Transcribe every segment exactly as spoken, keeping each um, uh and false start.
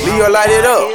Leo, light it up.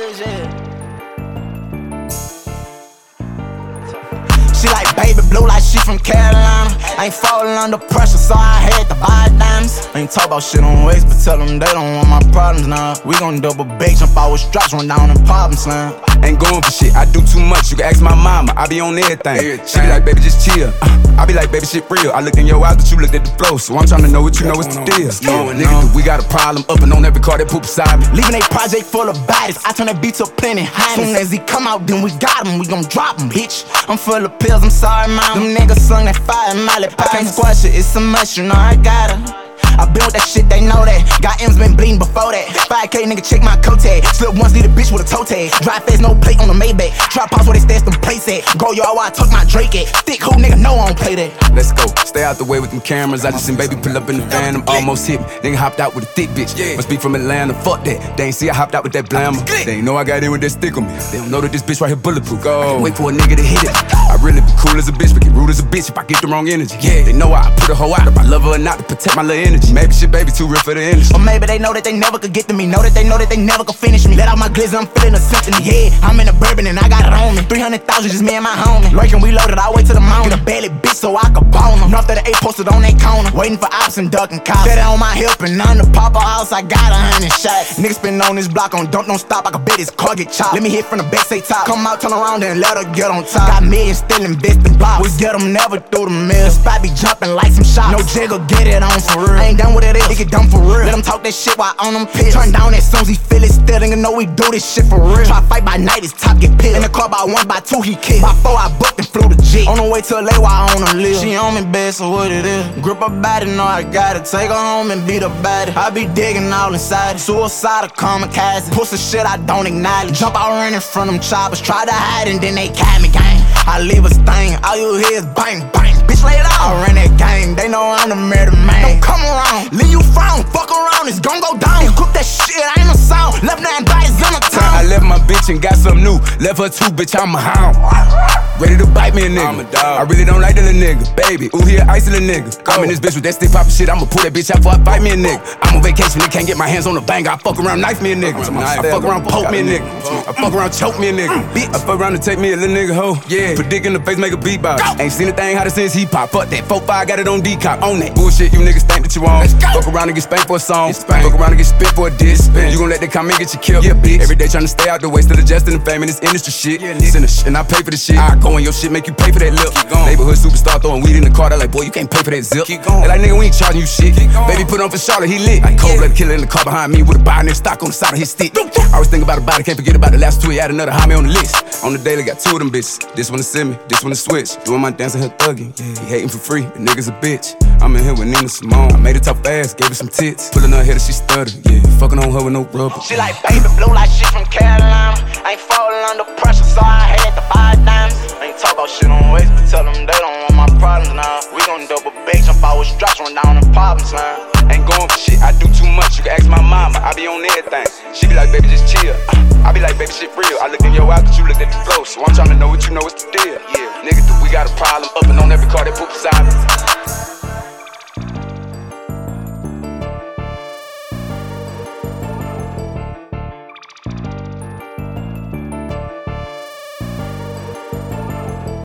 She like baby blue like she from Carolina. Ain't falling under pressure, so I had to buy diamonds. Ain't talk about shit on waist, but tell them they don't want my problems now. We gon' double bake, jump out with straps, run down and pop them slam. Ain't going for shit, I do too much, you can ask my mama, I be on everything. everything. She be like, baby, just chill. uh, I be like, baby, shit real. I looked in your eyes, but you looked at the flow. So I'm tryna know what you know what's the deal. No, nigga, we got a problem up and on every car that poop beside me. Leaving a project full of bodies, I turn that beat to plenty highness. Soon as he come out, then we got him, we gon' drop him, bitch. I'm full of pills, I'm sorry, mom. Them niggas sung that fire in my lip. I can't squash it, it's a must, you know I gotta. I been with that shit, they know that. Got M's been bleeding before that. five K nigga, check my coat tag. Slip once, lead a bitch with a toe tag. Drive fast, no plate on the Maybach. Trap house where they stash them plates at. Go yard where I tuck my Drake at. Thick hoe nigga, know I don't play that. Let's go, stay out the way with them cameras. I just seen baby pull up in the van, I'm almost hit me. Nigga hopped out with a thick bitch. Must be from Atlanta, fuck that. They ain't see I hopped out with that blammer. They ain't know I got in with that stick on me. They don't know that this bitch right here bulletproof. Go. Wait for a nigga to hit it. I really be cool as a bitch, but get rude as a bitch if I get the wrong energy. Yeah, they know I put a hoe out if I love her or not to protect my little energy. Maybe shit, baby, too real for the industry. Or maybe they know that they never could get to me. Know that they know that they never could finish me. Let out my glizzy, I'm feeling a symphony. Yeah, I'm in a bourbon and I got it on me. three hundred thousand, just me and my homie. Lurking, we loaded, I wait till the morning. Get a belly bitch so I can bone them. North of the eight posted on they corner. Waiting for ops and ducking cops. Set it on my hip and on the pop house, I got a hundred shots. Niggas been on this block on don't, don't stop. I can bet his car get chopped. Let me hit from the back, say top. Come out, turn around and let her get on top. Got millions still investing blocks. We get them never through the mill. The spot be jumping like some shots. No jiggle, get it on for real. I ain't done with it, it get done for real. Let them talk that shit while on them pills. Turn down as soon as he feel it. Still nigga know we do this shit for real. Try fight by night, his top get pissed. In the car by one, by two, he killed. By four, I booked and flew the G. On the way to L A while I on the live. She on me bad, so what it is. Grip her body, know I got it. Take her home and beat her body. I be digging all inside it. Suicide or kamikaze. Pussy shit I don't acknowledge. Jump out running from them choppers. Try to hide and then they catch me, gang. I leave a stain, all you hear is bang, bang. Bitch, lay it out. I run that gang, they know I'm the murder man. Don't come around, leave you frown. Fuck around, it's gon' go down. Cook that shit, I ain't no sound. Left nine bodies in the town. I left my bitch and got something new. Left her too, bitch, I'm a hound. Ready to bite me a nigga. I'm a dog. I really don't like that little nigga, baby. Ooh, he a icy little nigga. I'm in this bitch with that stick poppin' shit. I'ma pull that bitch out before I bite me a nigga. I'm on vacation, they can't get my hands on the banger. I fuck around, knife me a nigga. I fuck around, poke me a nigga. I fuck around, choke me a nigga. I fuck around and take me a little nigga hoe. Yeah, put dick in the face, make a beatbox. Ain't seen a thing hotter since he pop. Fuck that, four five, got it on D-Cop. On that bullshit, you niggas think that you on. Fuck around and get spanked for a song. Fuck around and get spit for a diss. You gon' let that comment get you killed. Yeah, bitch. Every day tryna stay out the way, still adjusting the fame in this industry shit. And I pay for the shit. I go in your shit, make you pay for that lip. Neighborhood superstar throwing weed in the car. They like, boy, you can't pay for that zip. They like, nigga, we ain't charging you shit. Baby, put on for Charlotte, he lit. Like cold-blooded killer in the car behind me with a binary stock on the side of his stick. I always think about the body, can't forget about the last two. He had another homie on the list. On the daily, got two of them bitches. This one to send me, this one to switch. Doing my dance and her thugging. He hating for free, the nigga's a bitch. I'm in here with Nina Simone. I made it top fast, gave her some tits. Pulling her head, she stuttered. Yeah, fucking on her with no rubber. She like baby blue like she from Carolina. Ain't falling under pressure, so I had to buy diamonds. Ain't talk about shit on waist, but tell them they don't want my problems now. We gon' double bake, jump out with straps, run down and pop them slam. Ain't going for shit, I do too much. You can ask my mama, I be on everything. She be like, baby, just chill. I be like, baby, shit real. I looked in your eyes, but you looked at the flow. So I'm tryna know what you know, what's the deal. Yeah, nigga, we got a problem up and on every car that poop beside me.